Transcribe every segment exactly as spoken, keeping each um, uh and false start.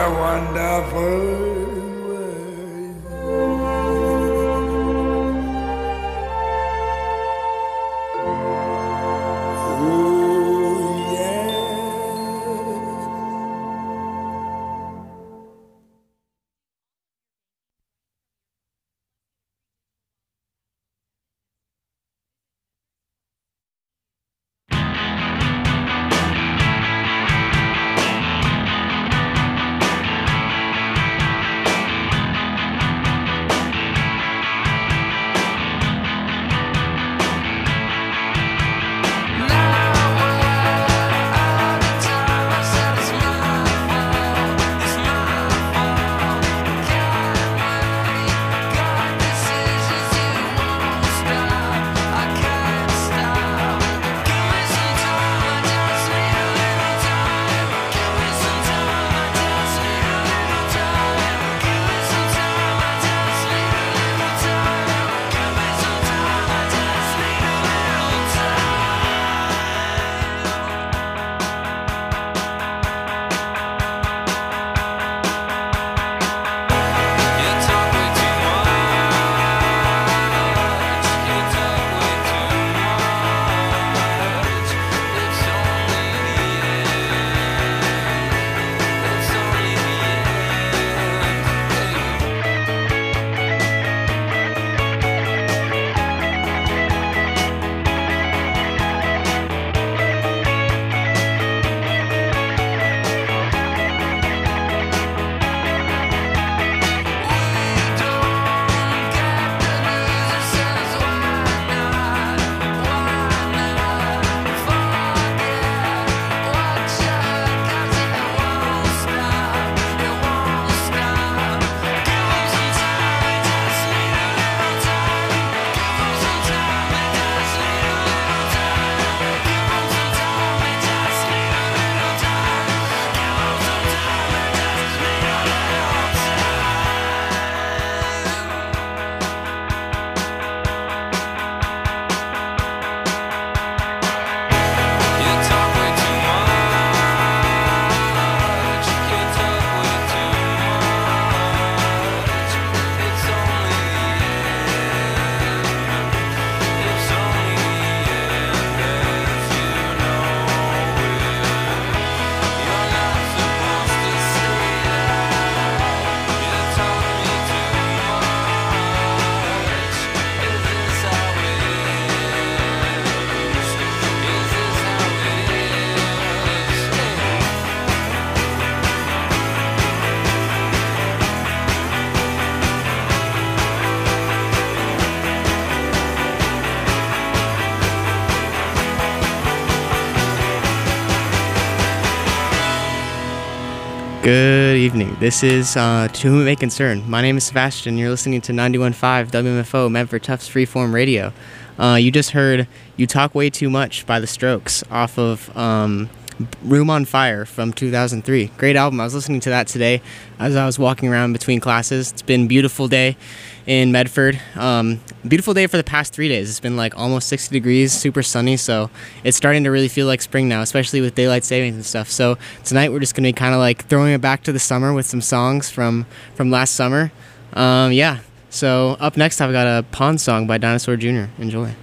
Good evening. This is uh, To Whom It May Concern. My name is Sebastian. You're listening to ninety-one point five W M F O, Medford Tufts Freeform Radio. Uh, you just heard You Talk Way Too Much by The Strokes off of um, Room on Fire from two thousand three. Great album. I was listening to that today as I was walking around between classes. It's been a beautiful day in Medford. Um, beautiful day for the past three days. It's been like almost sixty degrees, super sunny, so it's starting to really feel like spring now, especially with daylight savings and stuff. So tonight we're just going to be kind of like throwing it back to the summer with some songs from, from last summer. Um, yeah, so up next I've got a Pond song by Dinosaur Junior Enjoy.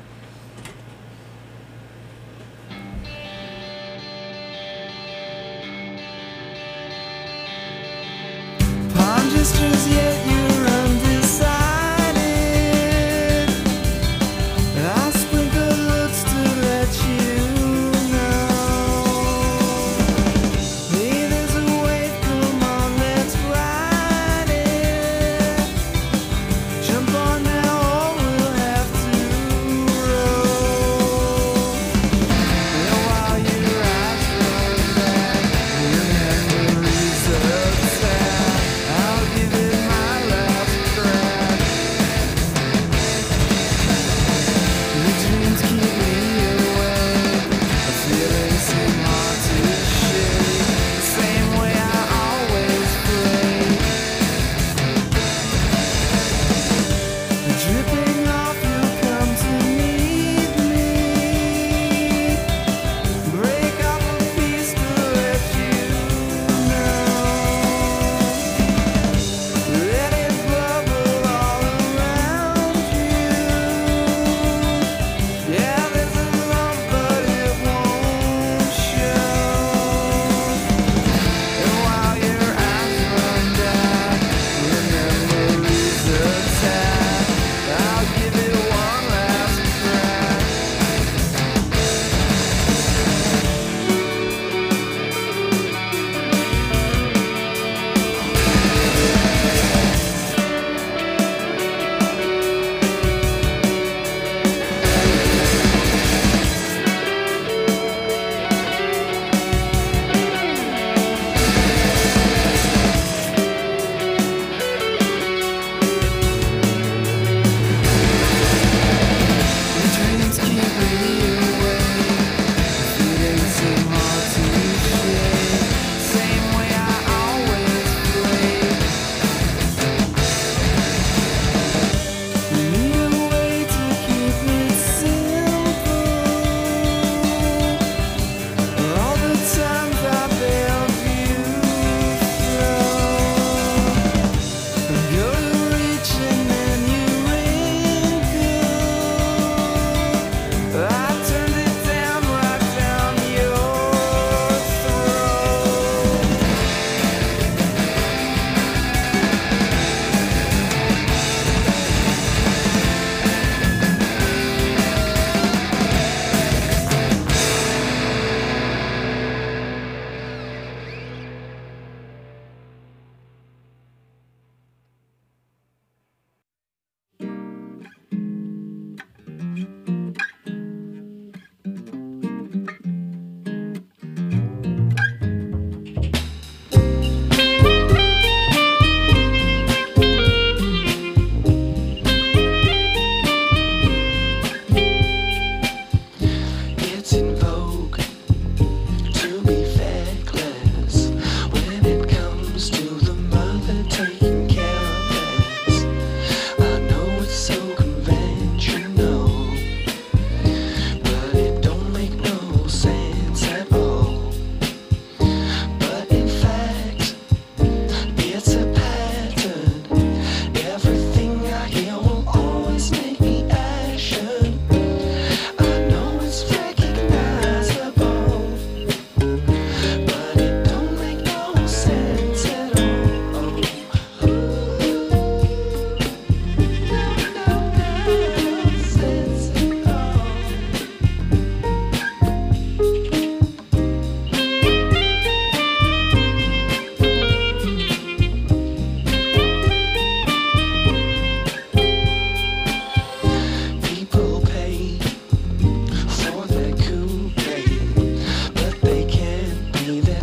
I'll give it my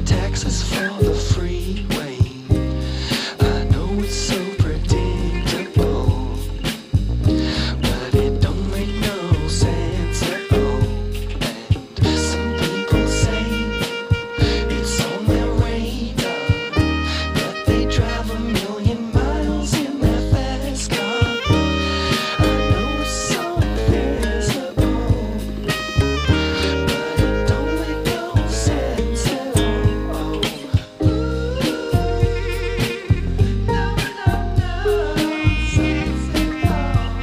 taxes for the freeway. I know it's so predictable, but it don't make no sense at all. And some people say it's on their radar that they drive a million miles in their fast car. I know it's so visible, but it don't make no sense at all. Ooh, no, no, no, sense at all.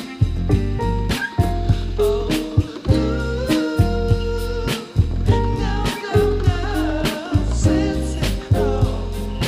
Oh, no, no, no, sense at all.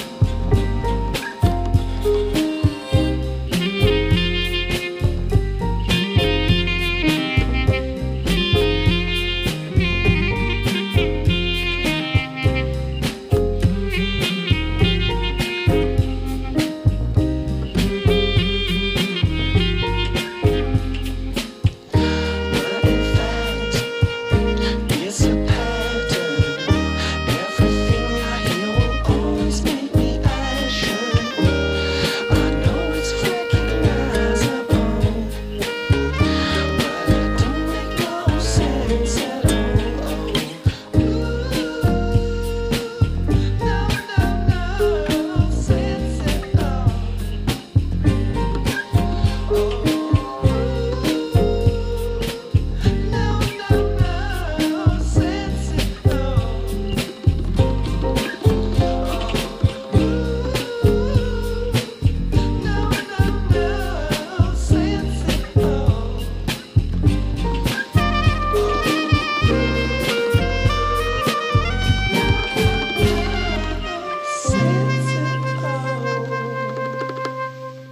But in fact, it's a pattern. Everything I hear will always make me passion. I know it's recognizable, but it don't make no sense at all. Ooh, no, no, no, sense at all. Oh, no, no, no, sense at all. No, no, no, sense at all. Sense at all.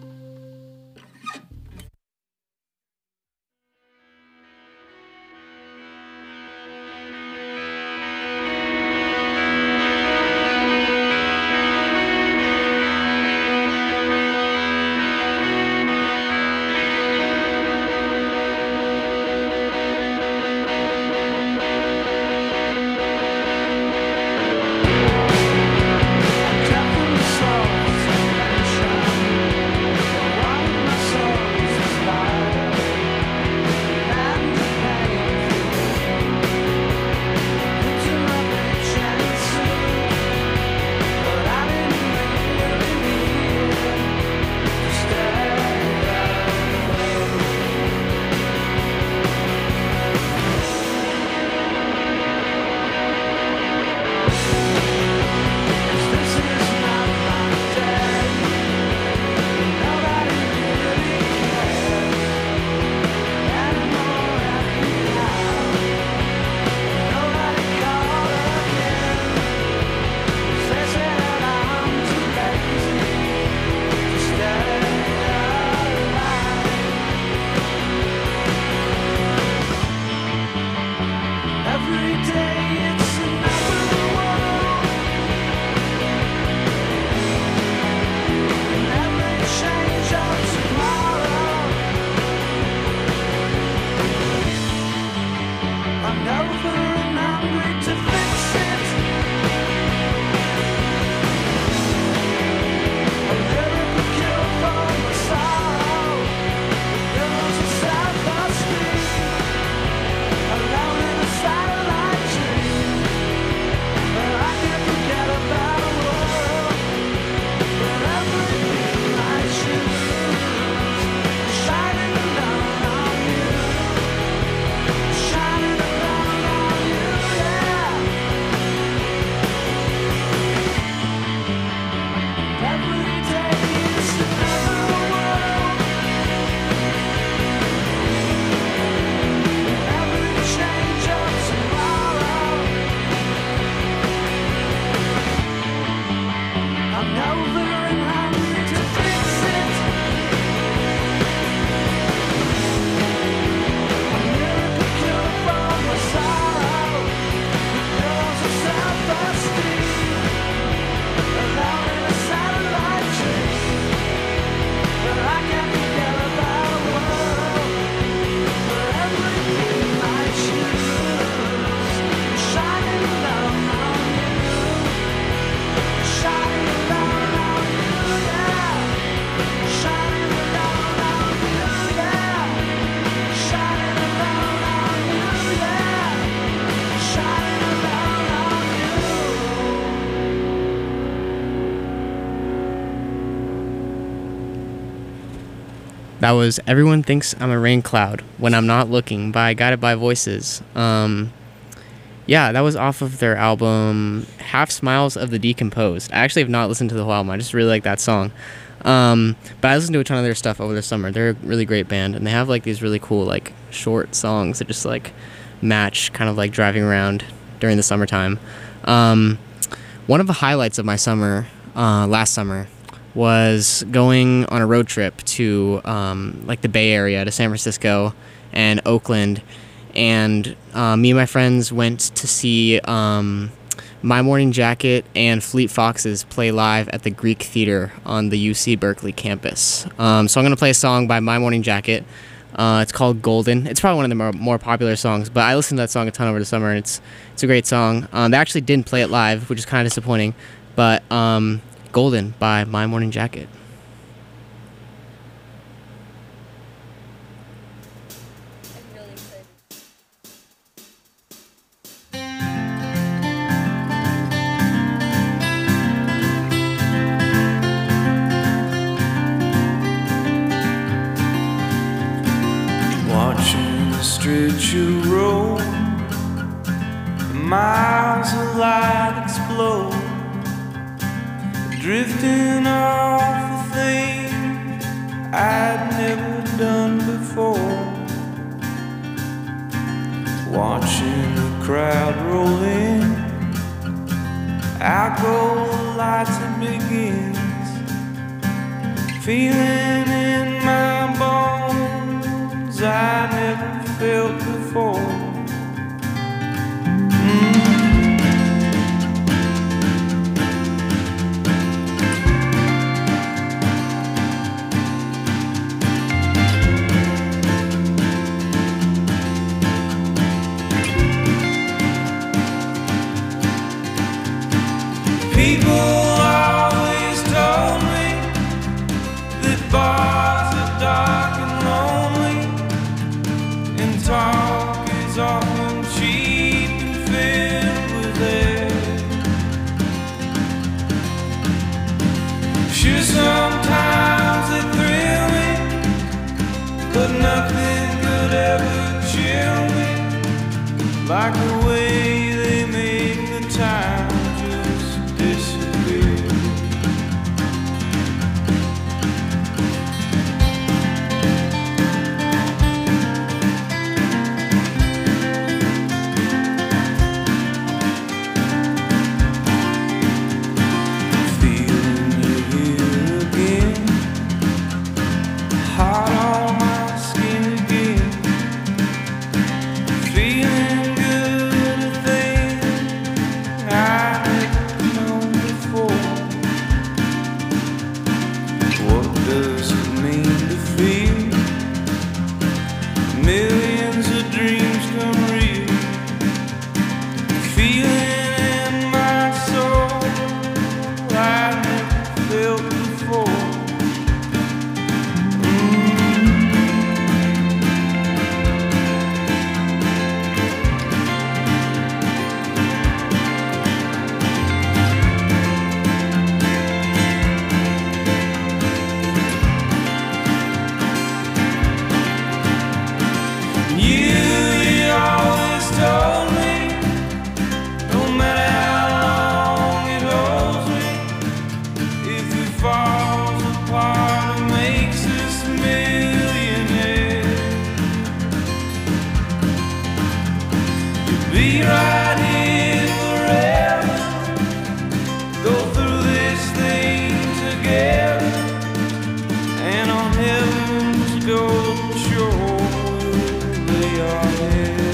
Every day it's another world, and every change of tomorrow. I'm over and hungry to fix it. A miracle cure for my sorrow. There's a South Street, alone in a satellite dream. But I can't forget about a world where everything I choose is shining down on you, shining down on you, yeah. Every day is another world, every change of tomorrow. I'm over and hungry to fix it. A miracle cure for my sorrow. There's a South Street, alone in a satellite dream. But I can't forget about a world where everything I choose is shining down on you. That was Everyone Thinks I'm a Rain Cloud When I'm Not Looking by Guided by Voices. Um, yeah, that was off of their album Half Smiles of the Decomposed. I actually have not listened to the whole album. I just really like that song. Um, but I listened to a ton of their stuff over the summer. They're a really great band, and they have like these really cool like short songs that just like match kind of like driving around during the summertime. Um, one of the highlights of my summer, uh, last summer, was going on a road trip to um, like the Bay Area, to San Francisco and Oakland, and uh, me and my friends went to see um, My Morning Jacket and Fleet Foxes play live at the Greek Theater on the U C Berkeley campus. Um, so I'm gonna play a song by My Morning Jacket. Uh, it's called Golden. It's probably one of the more, more popular songs, but I listened to that song a ton over the summer, and it's it's a great song. Um, they actually didn't play it live, which is kind of disappointing, but um, Golden by My Morning Jacket. Watching the stretcher roll, miles of light explode, drifting off the things I'd never done before. Watching the crowd roll in, out go the lights, it begins. Feeling in my bones I never felt before. People always told me that bars are dark and lonely, and talk is often cheap and filled with air. Sure, sometimes they thrill me, but nothing could ever chill me like the way they make the time just disappear. Feeling you here again, hot on my skin again. Feeling good, a thing I never known before. What does it mean to feel millions of dreams come real? Feeling in my soul I never felt before. You, you always told me, no matter how long it holds me, if it falls apart, it makes us millionaires. You'll be right here forever, go through this thing together, and on heaven's golden shore we'll lay our heads.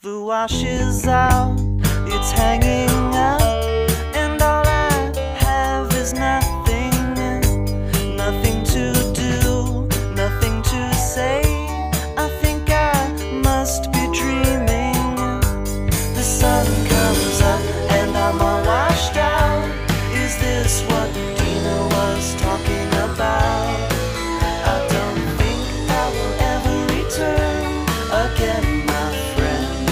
river washes out, it's hanging out, and all I have is nothing, nothing to do, nothing to say. I think I must be dreaming. The sun comes up and I'm all washed out. Is this what Dina was talking about? I don't think I will ever return again, my friend.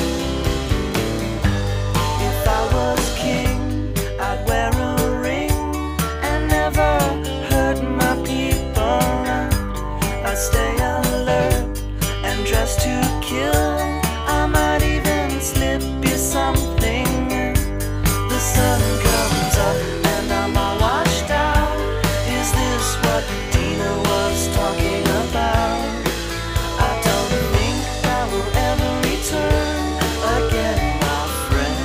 If I was king, I'd wear a ring and never hurt my people. I'd stay alert and dress to kill. I might even slip you something. The sun comes up and I'm all washed out. Is this what Dina was talking about? I don't think I will ever return again, my friend.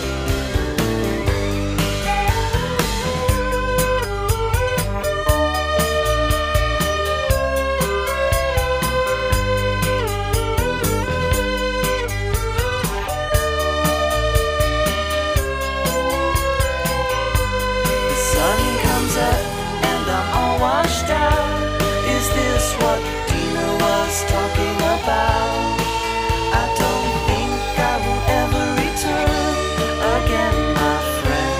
The sun comes up and I'm all washed out. Is this what Dina was talking about? I don't think I will ever return again, my friend.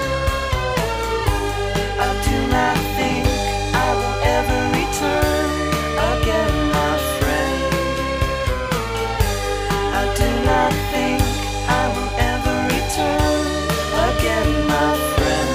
I do not think I will ever return again, my friend. I do not think I will ever return again, my friend.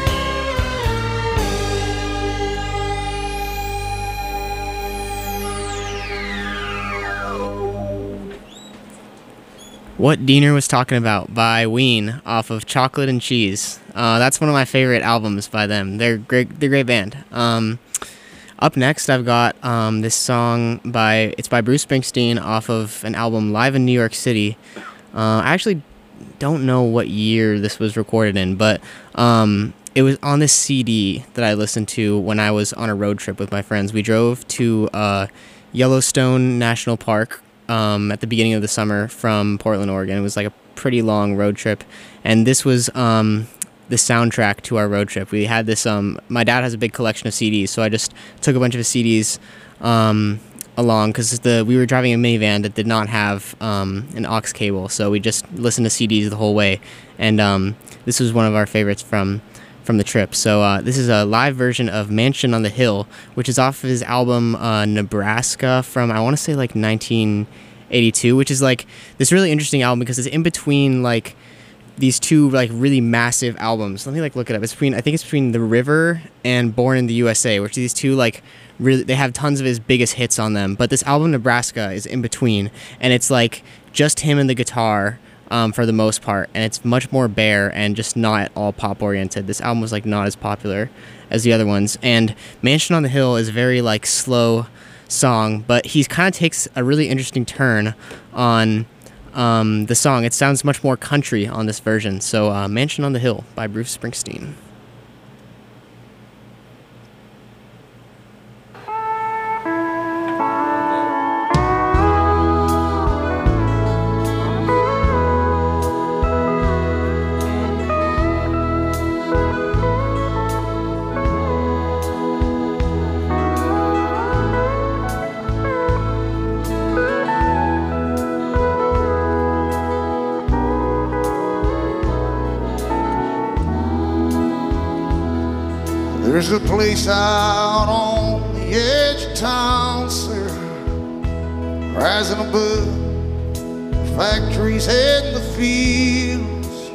What Diener Was Talking About by Ween off of Chocolate and Cheese. Uh, that's one of my favorite albums by them. They're great. They're a great band. Um, up next, I've got um, this song by it's by Bruce Springsteen off of an album Live in New York City. Uh, I actually don't know what year this was recorded in, but um, it was on this C D that I listened to when I was on a road trip with my friends. We drove to uh, Yellowstone National Park um, at the beginning of the summer from Portland, Oregon. It was like a pretty long road trip, and this was um, the soundtrack to our road trip. We had this. Um, my dad has a big collection of C Ds, so I just took a bunch of his C Ds um, along because the we were driving a minivan that did not have um, an aux cable, so we just listened to C Ds the whole way. And um, this was one of our favorites from from the trip. So uh, this is a live version of Mansion on the Hill, which is off of his album uh, Nebraska from, I want to say, like nineteen eighty-two, which is like this really interesting album because it's in between like these two like really massive albums. Let me like look it up. It's between, I think it's between The River and Born in the U S A, which are these two like really, they have tons of his biggest hits on them. But this album Nebraska is in between, and it's like just him and the guitar um, for the most part, and it's much more bare and just not all pop oriented. This album was like not as popular as the other ones. And Mansion on the Hill is very like slow song, but he kind of takes a really interesting turn on um, the song. It sounds much more country on this version. So uh, Mansion on the Hill by Bruce Springsteen. There's a place out on the edge of town, sir, rising above the factories and the fields,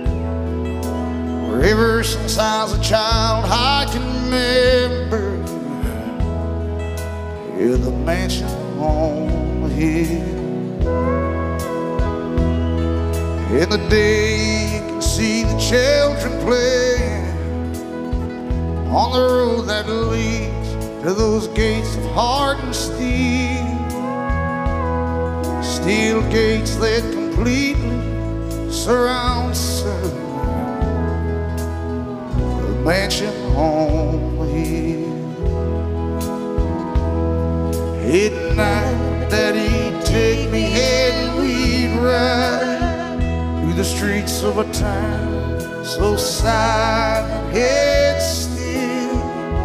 where ever since I was a child I can remember, yeah, the mansion on the hill. In the day you can see the children playing on the road that leads to those gates of hardened steel, steel gates that completely surround sun, the mansion on the hill. At night, Daddy'd take me and we'd ride streets of a town so silent yet still.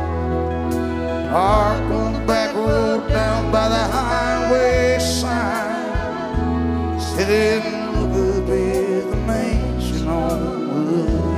Park on the back road down by the highway sign, sitting good with the mansion on the hill.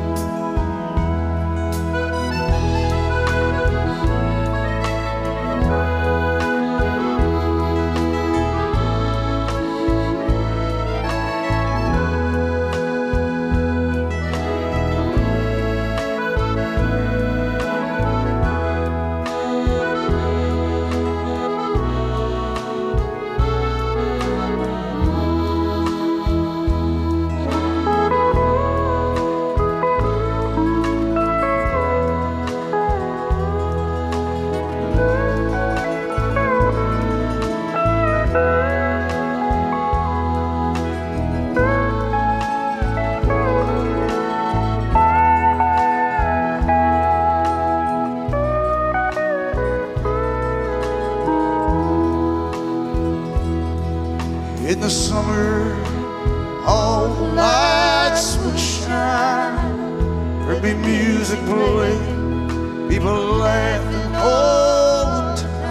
In the summer, all the lights would shine. There'd be music playing, people laughing all the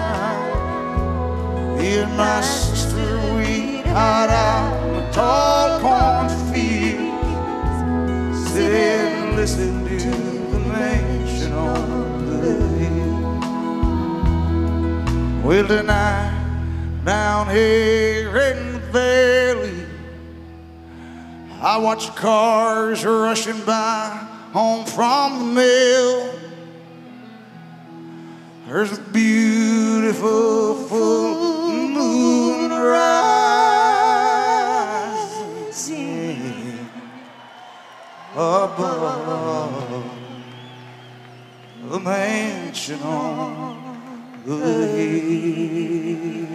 time. Me and my sister, we'd hide out in the tall cornfield, sit and listen to the mansion on the hill. Well, tonight, down here in the valley, I watch cars rushing by home from the mill. There's a beautiful full moon rising above the mansion on the hill.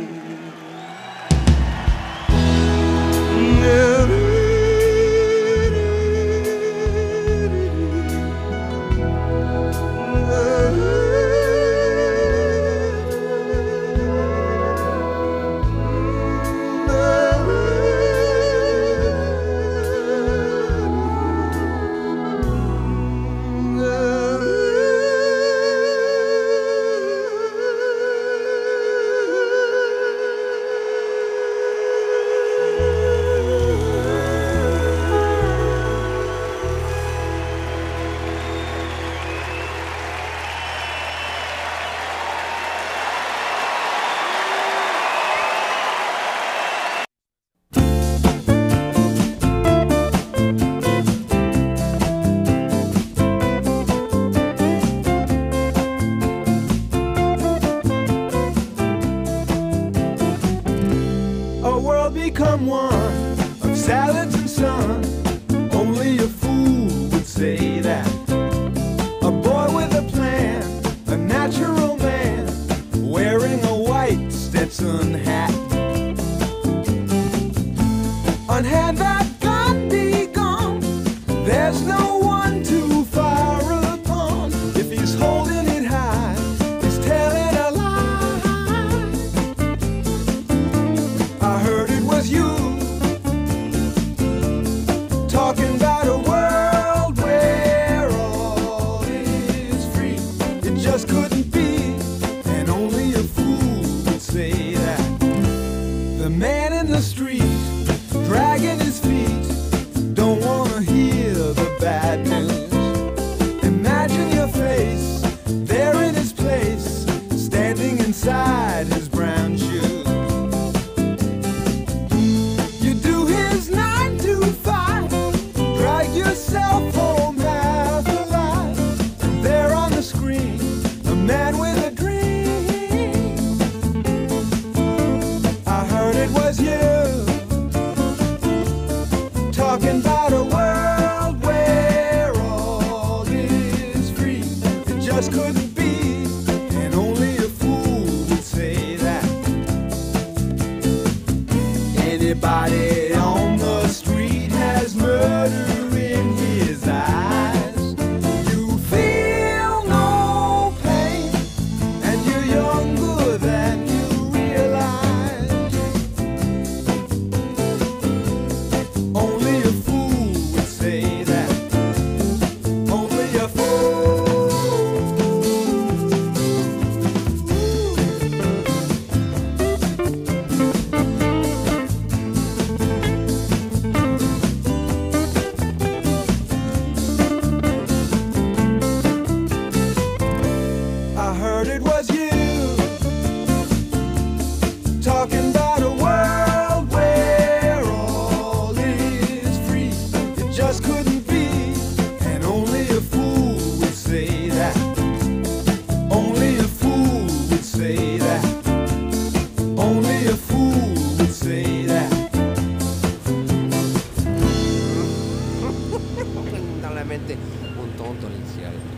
Become one of salads and sun. Only a fool would say that. A boy with a plan, a natural man, wearing a white Stetson hat. Unhand that gun, be gone. There's no one to fire upon. If he's holding it high, he's telling a lie. I heard it was you talking about a world where all is free. It just couldn't be, and only a fool would say that. The man in the street, dragging his feet, don't wanna hear the bad news. Imagine your face, there in his place, standing inside his brown shoes. You do his nine to five, drag yourself home half alive, and there on the screen, a man with a dream. I heard it was you, talking about a world where all is free. It just couldn't be, and only a fool would say that. Anybody on the street has murder in his eyes. You feel no pain, and you're younger than you realize. Only a fool ってトントントンにつけられる。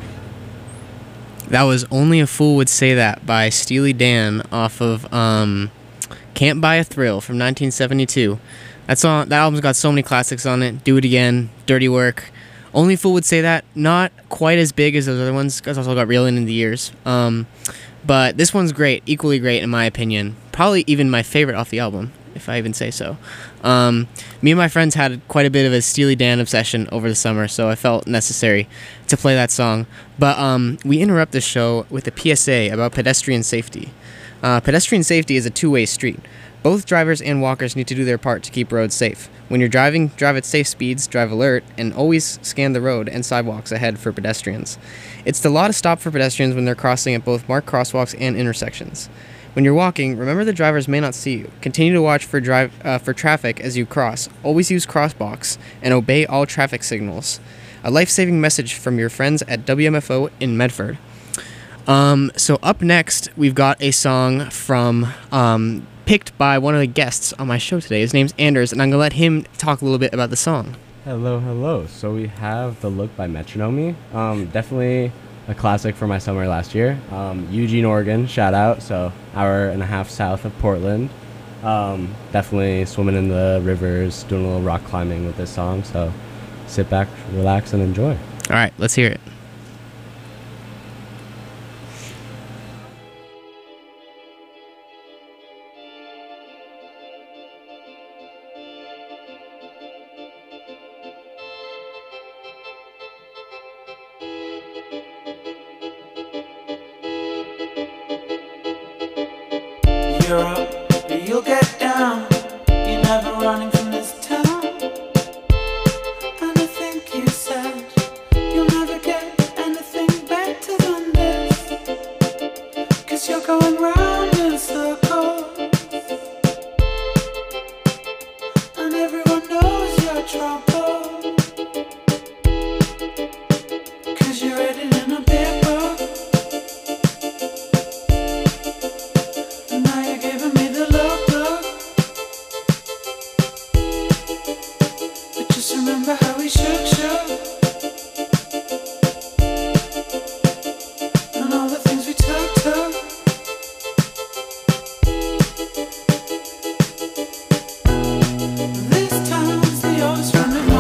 That was Only a Fool Would Say That by Steely Dan off of um, Can't Buy a Thrill from nineteen seventy-two. That song, that album's got so many classics on it. Do It Again, Dirty Work. Only a Fool Would Say That. Not quite as big as those other ones, because also got Reelin' in the Years. Um, but this one's great, equally great in my opinion. Probably even my favorite off the album, if I even say so. Um, me and my friends had quite a bit of a Steely Dan obsession over the summer, so I felt necessary to play that song. But um, we interrupt the show with a P S A about pedestrian safety. Uh, pedestrian safety is a two-way street. Both drivers and walkers need to do their part to keep roads safe. When you're driving, drive at safe speeds, drive alert, and always scan the road and sidewalks ahead for pedestrians. It's the law to stop for pedestrians when they're crossing at both marked crosswalks and intersections. When you're walking, remember the drivers may not see you. Continue to watch for drive uh, for traffic as you cross. Always use crosswalks and obey all traffic signals. A life-saving message from your friends at W M F O in Medford. Um, so up next, we've got a song from um, picked by one of the guests on my show today. His name's Anders, and I'm gonna let him talk a little bit about the song. Hello, hello. So we have The Look by Metronome. Um, definitely a classic for my summer last year. Um, Eugene, Oregon, shout out. So hour and a half south of Portland. Um, definitely swimming in the rivers, doing a little rock climbing with this song. So sit back, relax, and enjoy. All right, let's hear it. You're up, you'll get down. You're never running from this town. And I think you said you'll never get anything better than this. 'Cause you're going round in circles. And everyone knows your trouble. 'Cause you're written in a big book. And now you're giving me the look, look. But just remember how we shook, shook. And all the things we took, took. This town's the oldest running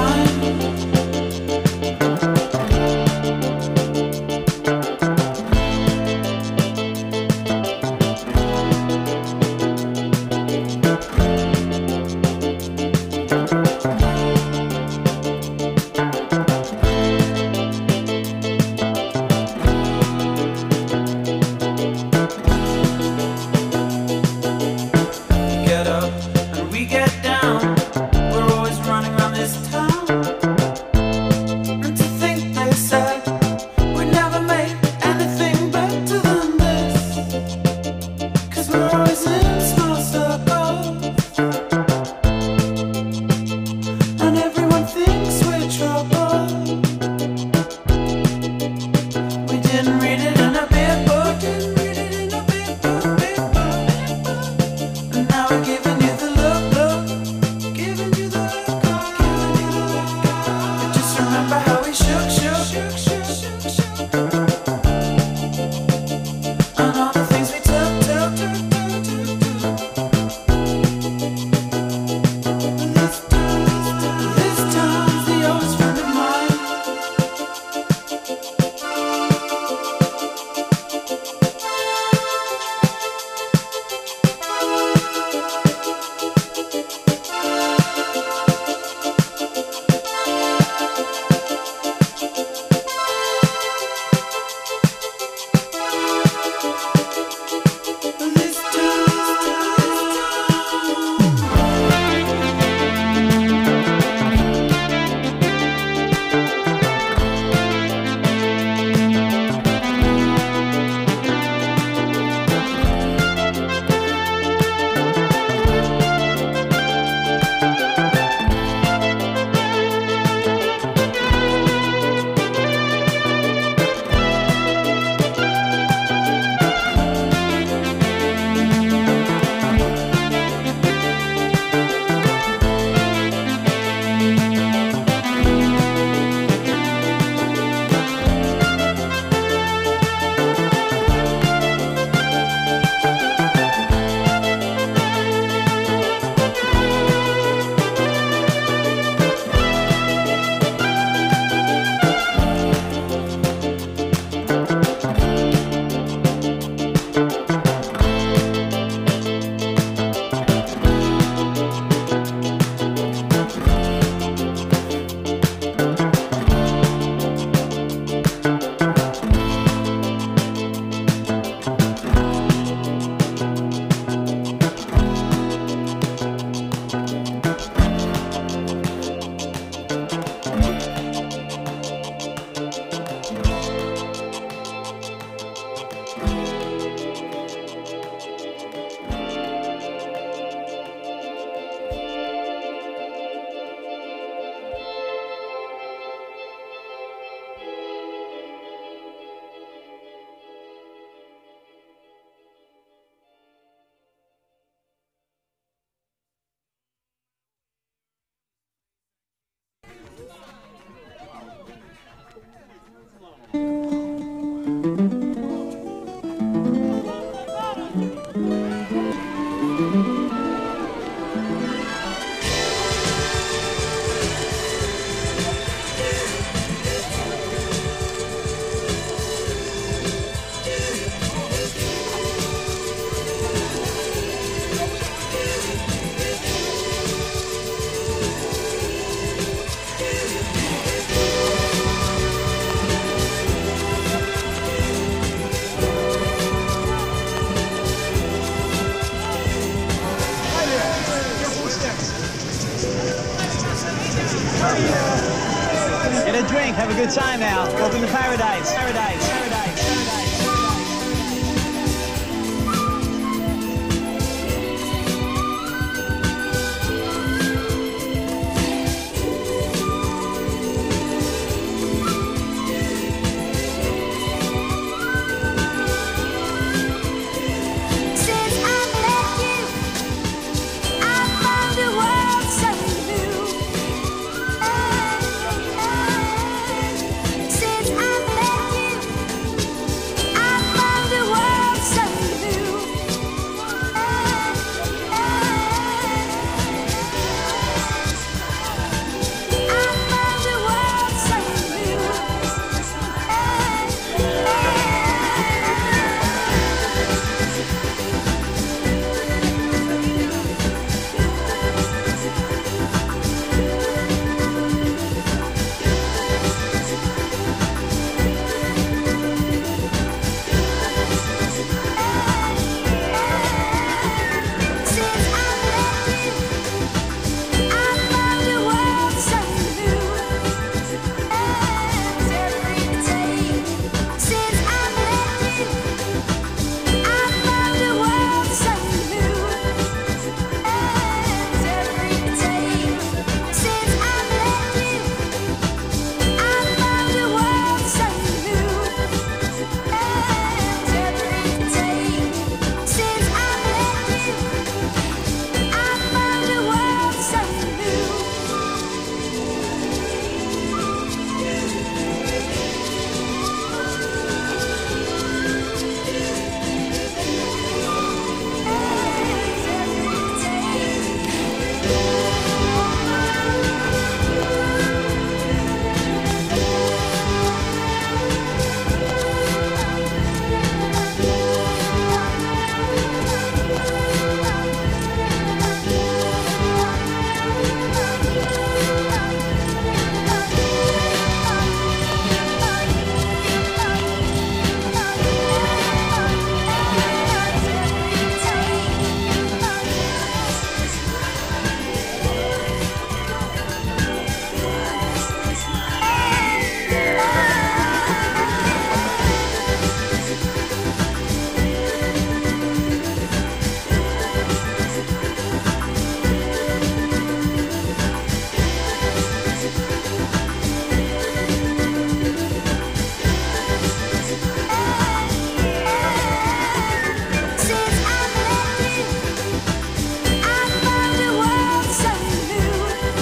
Get a drink, have a good time now. Welcome to paradise, paradise, paradise, paradise. Since I met you, I found the world so new. Since I met you, I found the world so new. I found the world so new. Since I met you, I found the world so new. Every day, since I met you, I found the world so new. Every day, since I met you, I found the world so new. Every day, since I met you, I found the world so new. Since I met you, I found the world so new.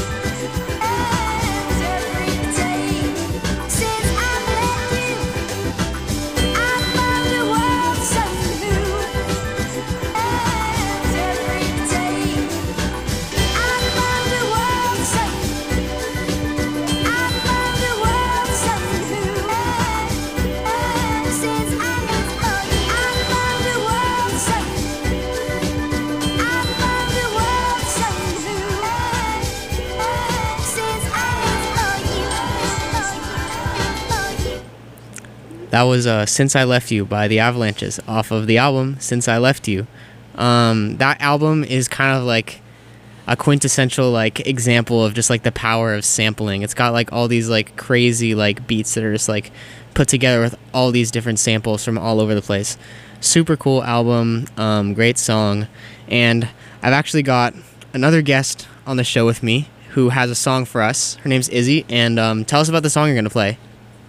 Every day, since I met you, I found the world so new. Every day, I found the world so. I found the world so new. Since I met you, I found the world so. I found the world so new. Since I met you. That was uh, Since I Left You by the Avalanches off of the album Since I Left You. Um, that album is kind of like a quintessential like example of just like the power of sampling. It's got like all these like crazy like beats that are just like put together with all these different samples from all over the place. Super cool album, um, great song. And I've actually got another guest on the show with me who has a song for us. Her name's Izzy, and um, tell us about the song you're gonna play.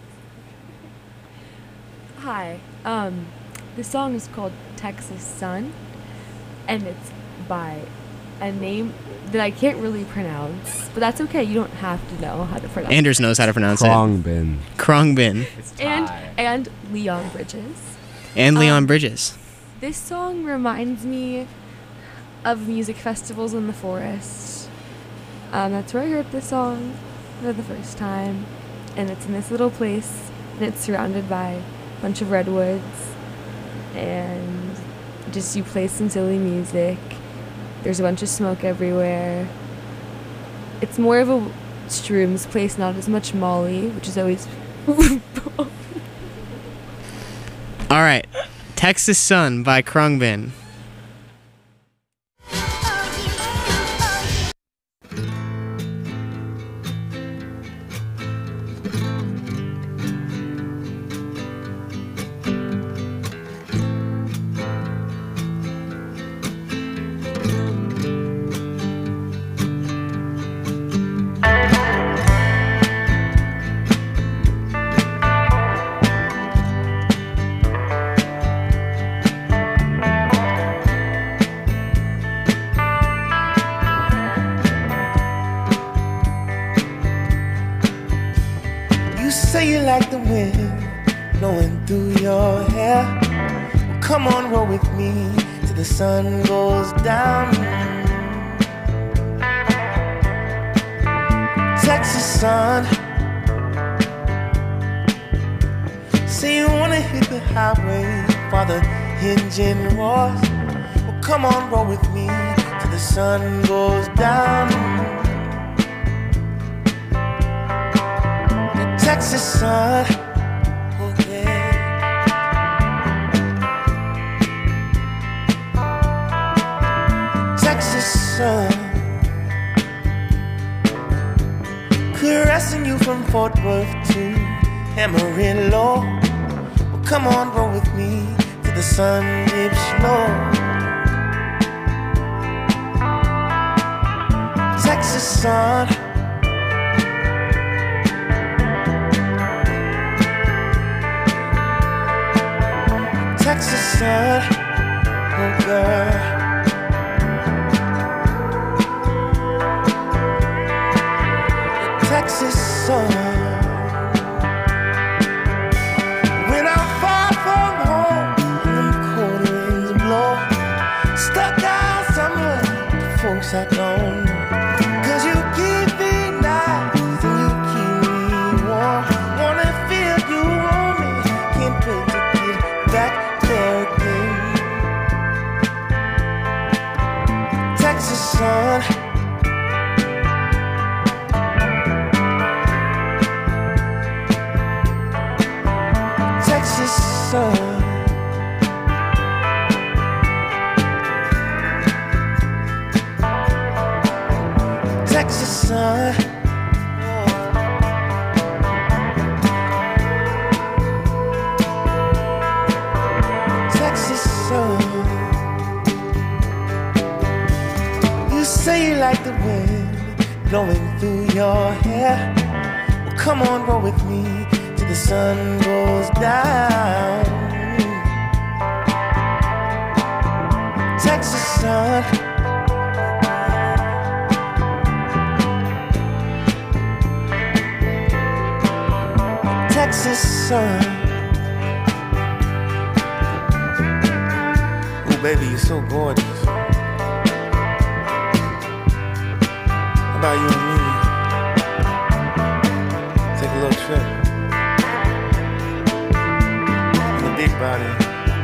Hi. Um, the song is called Texas Sun, and it's by a name that I can't really pronounce, but that's okay. You don't have to know how to pronounce Anders knows how to pronounce Khruangbin. it. Khruangbin. it. And and Leon Bridges. And Leon Um, Bridges. This song reminds me of music festivals in the forest. Um, that's where I heard this song for the first time, and it's in this little place, and it's surrounded by a bunch of redwoods, and just you play some silly music. There's a bunch of smoke everywhere. It's more of a shrooms place, not as much Molly, which is always. All right, Texas Sun by Khruangbin. say you like the wind blowing through your hair. Well, come on, roll with me till the sun goes down. Texas sun. Say you wanna hit the highway while the engine roars. Well, come on, roll with me till the sun goes down. The Texas sun, oh yeah. Texas sun, caressing you from Fort Worth to Amarillo. Well, come on, roll with me till the sun dips low. Texas sun, Texas sun, oh girl. Texas sun. When I'm far from home, them cold winds blow. Stuck out somewhere, folks I don't know. Cause you keep me nice and you keep me warm. Wanna feel you on me, can't wait to get back there again. Texas sun. Texas sun. Texas sun. Texas sun. You say you like the wind blowing through your hair. Well, come on, roll with me till the sun goes down. Texas sun. Texas sun. Oh, baby, you're so gorgeous. How about you and me? Take a little trip. In the big body.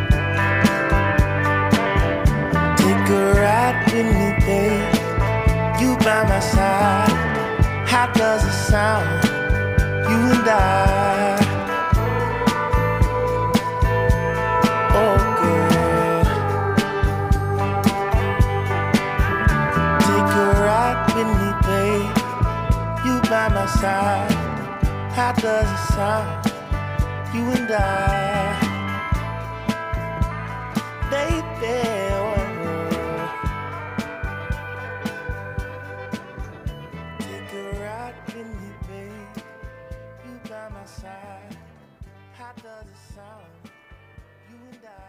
Take a ride with me, babe. You by my side. How does it sound? You and I. Oh, girl. Take a ride with me, babe. You by my side. How does it sound? You and I. Baby, oh. Take a ride with me, babe. You by my side. How does it sound? You and I.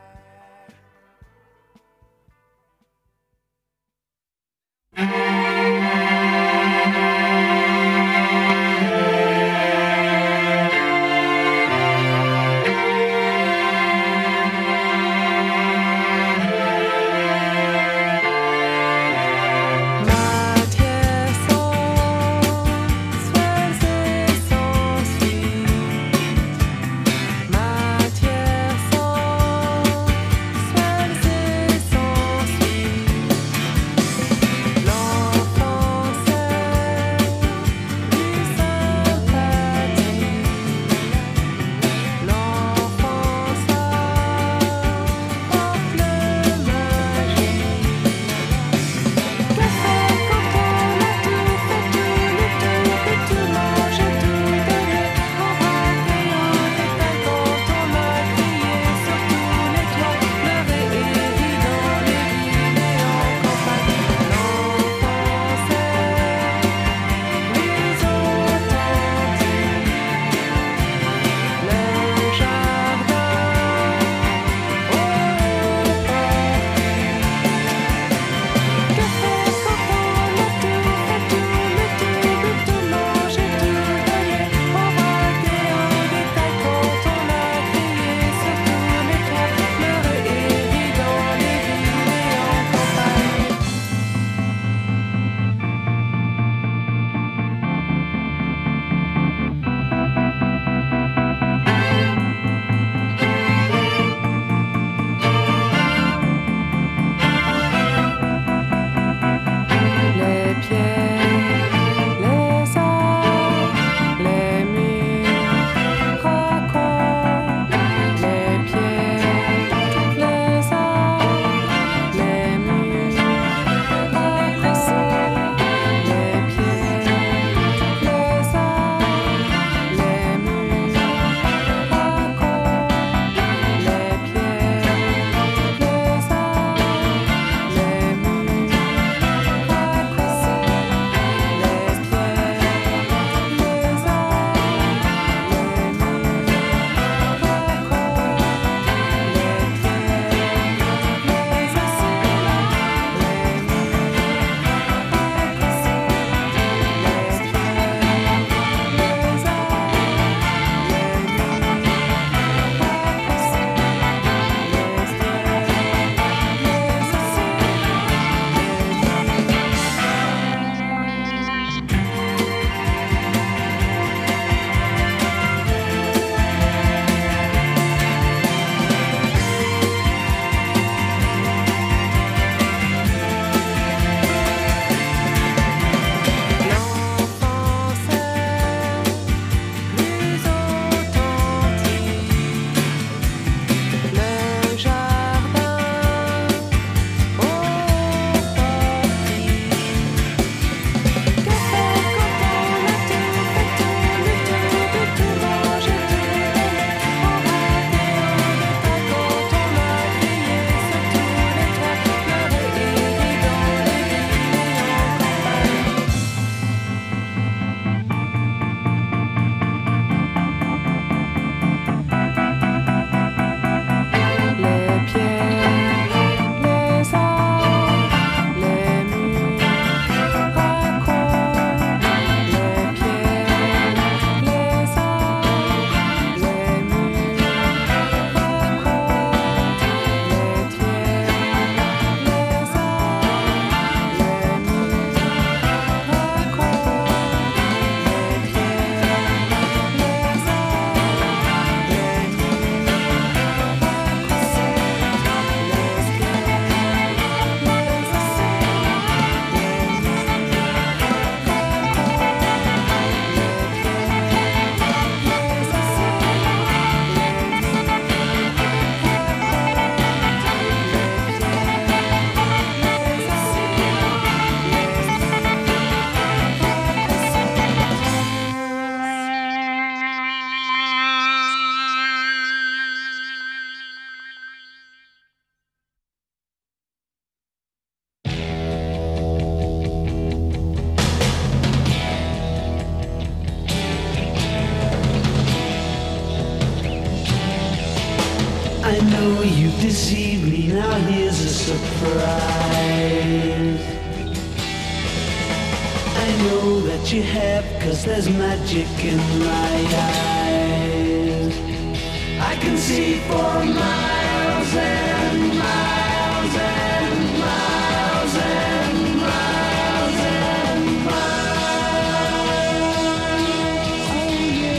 I know you deceived me, now here's a surprise. I know that you have, cause there's magic in my eyes. I can see for miles and miles and miles and miles and miles. Oh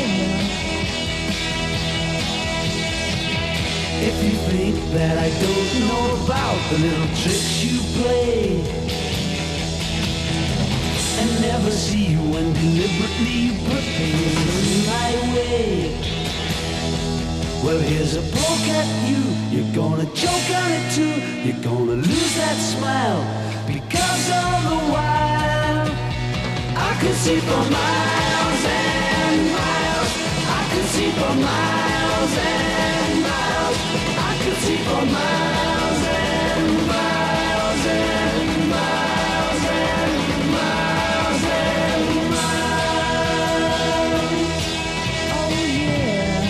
yeah. If you think that I don't know about the little tricks you play and never see you when deliberately you put things my way, well, here's a poke at you. You're gonna choke on it too. You're gonna lose that smile because all the while I could see for miles and miles. I could see for miles and miles. I could see for miles and miles and miles and miles and miles. Oh yeah.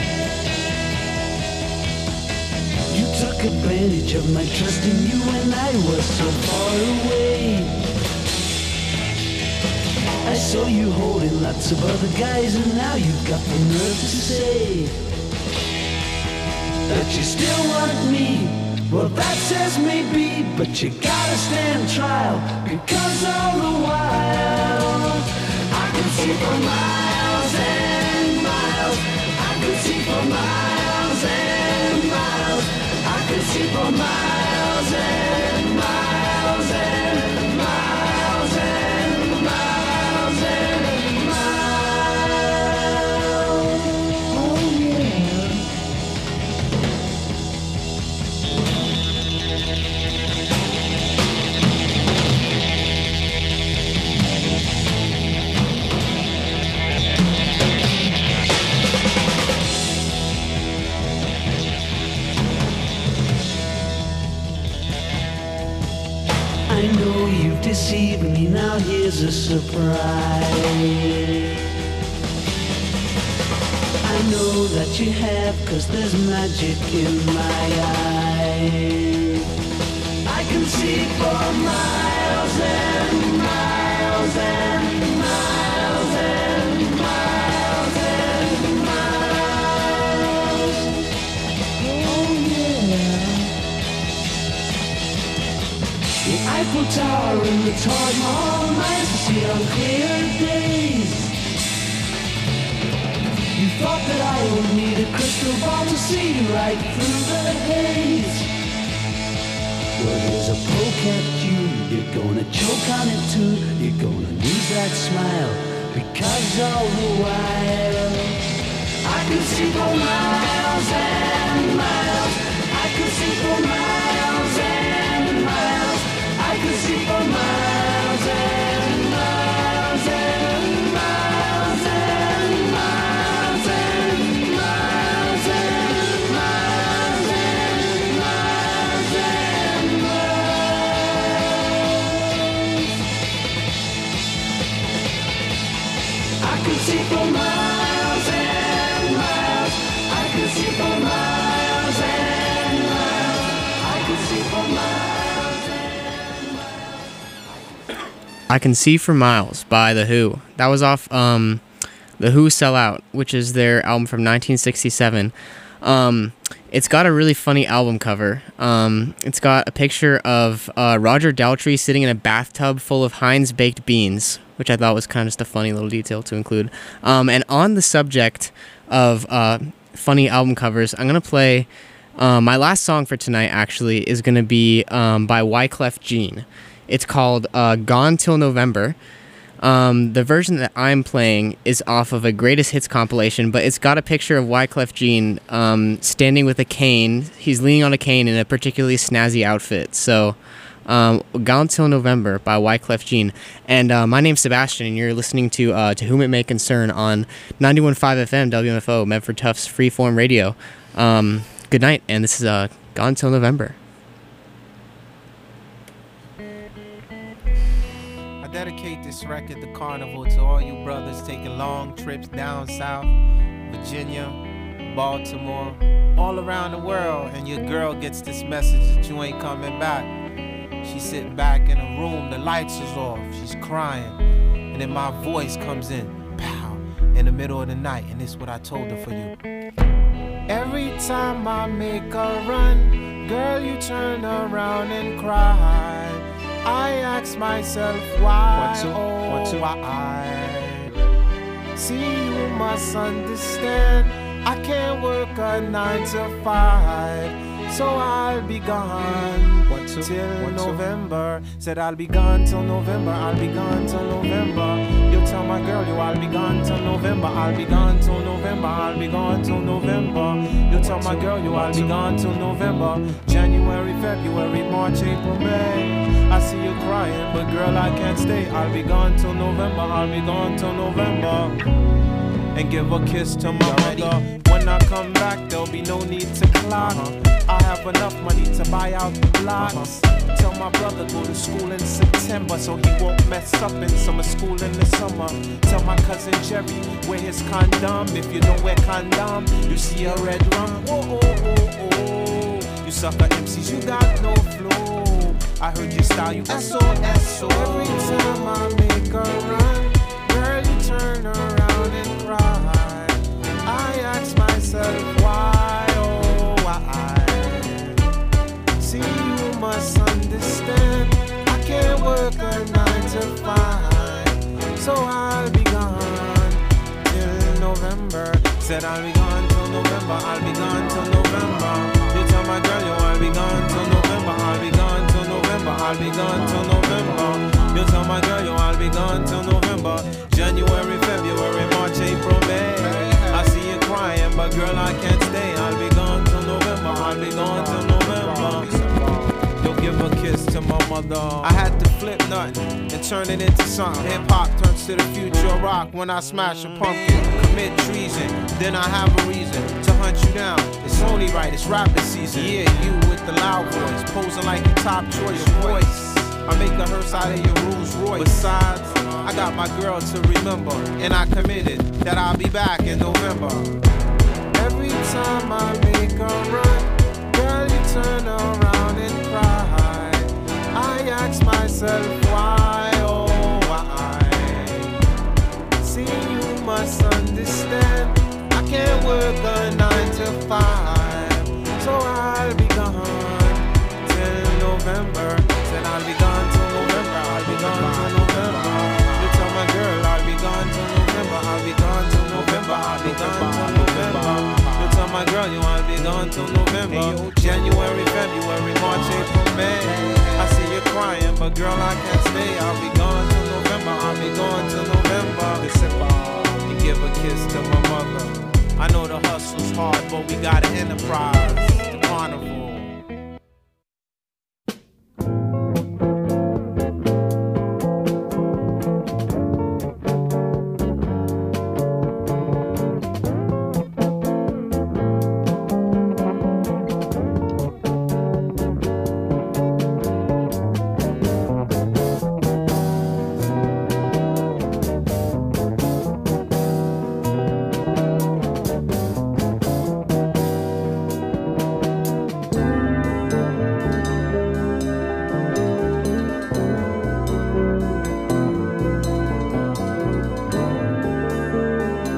You took advantage of my trust in you when I was so far away. I saw you holding lots of other guys, and now you've got the nerve to say that you still want me. Well, that says maybe, but you gotta stand trial, because all the while I can see for miles and miles. I can see for miles and miles. I can see for miles and miles and miles and miles and miles. Oh yeah. I know you've deceived me, now here's a surprise. I know that you have, cause there's magic in my eyes. I can see for miles and miles and miles and miles and miles. Oh yeah. The Eiffel Tower and the Taj Mahal, nice to see on clear days. You thought that I would need a crystal ball to see right through the haze. Well, there's a poke at you, you're gonna choke on it too. You're gonna lose that smile, because all the while I can see for miles and miles. I can see for miles and miles. I can see for miles and miles and miles and miles and miles and miles and miles and miles. I can see for miles and miles. I can see for miles and miles. I can see for miles. I Can See for Miles by The Who. That was off um, The Who Sell Out, which is their album from nineteen sixty-seven. Um, it's got a really funny album cover. Um, it's got a picture of uh, Roger Daltrey sitting in a bathtub full of Heinz baked beans, which I thought was kind of just a funny little detail to include. Um, and on the subject of uh, funny album covers, I'm going to play uh, my last song for tonight, actually, is going to be um, by Wyclef Jean. It's called uh, Gone Till November. Um, the version that I'm playing is off of a Greatest Hits compilation, but it's got a picture of Wyclef Jean um, standing with a cane. He's leaning on a cane in a particularly snazzy outfit. So, um, Gone Till November by Wyclef Jean. And uh, my name's Sebastian, and you're listening to uh, To Whom It May Concern on ninety-one point five F M W M F O, Medford Tufts Freeform Radio. Um, good night, and this is uh, Gone Till November. Dedicate this record, The Carnival, to all you brothers taking long trips down south, Virginia, Baltimore, all around the world, and your girl gets this message that you ain't coming back. She's sitting back in a room, the lights is off, she's crying, and then my voice comes in, pow, in the middle of the night, and this is what I told her for you. Every time I make a run, girl, you turn around and cry. I ask myself why, One, two, oh one, two. why. See, you must understand, I can't work a nine to five, so I'll be gone One, two, till one, two. November. Said I'll be gone till November, I'll be gone till November. You tell my girl you I'll be gone till November, I'll be gone till November, I'll be gone till November. You tell my girl you I'll be gone till November. January, February, March, April, May. I see you crying, but girl I can't stay. I'll be gone till November, I'll be gone till November. And give a kiss to my mother. When I come back, there'll be no need to clock. I have enough money to buy out the blocks. Tell my brother go to school in September, so he won't mess up in summer school in the summer. Tell my cousin Jerry wear his condom. If you don't wear condom, you see a red rum. Oh oh oh oh. You sucker M Cs, you got no flow. I heard your style, you S O S O. Every time I make a run, girl, you turn around and cry. I ask myself why, oh why. See, you must understand, I can't work a nine to five, so I'll be gone till November. Said I'll be gone till November, I'll be gone till November. You tell my girl, yo, I'll be gone till November, I'll be gone till November, I'll be gone till November. You tell my girl, yo, I'll be gone till November. January, February, March, April, May. I see you crying, but girl, I can't stay. I'll be gone till November, I'll be gone till November. You'll give a kiss to my mother. I had to flip nothing and turn it into something. Hip hop turns to the future of rock when I smash a pumpkin. Commit treason, then I have a reason to hunt you down. It's only right, it's rapping season. Yeah, you with the loud voice, posing like your top choice voice. I make a hearse out of your Rolls Royce. Besides, I got my girl to remember, and I committed that I'll be back in November. Every time I make a run, girl, you turn around and cry. I ask myself why, oh why. See, you must understand, I can't work a nine to five, so I'll be gone till November. Said I'll be gone till November, I'll be gone till November. You tell my girl I'll be gone till November, I'll be gone till November, I'll be gone till November. You tell my girl you I'll be gone till November. January, February, March, April, May. I see you crying, but girl I can't stay. I'll be gone till November, I'll be gone till November. You give a kiss to my mother. I know the hustle's hard, but we got an enterprise. The carnival.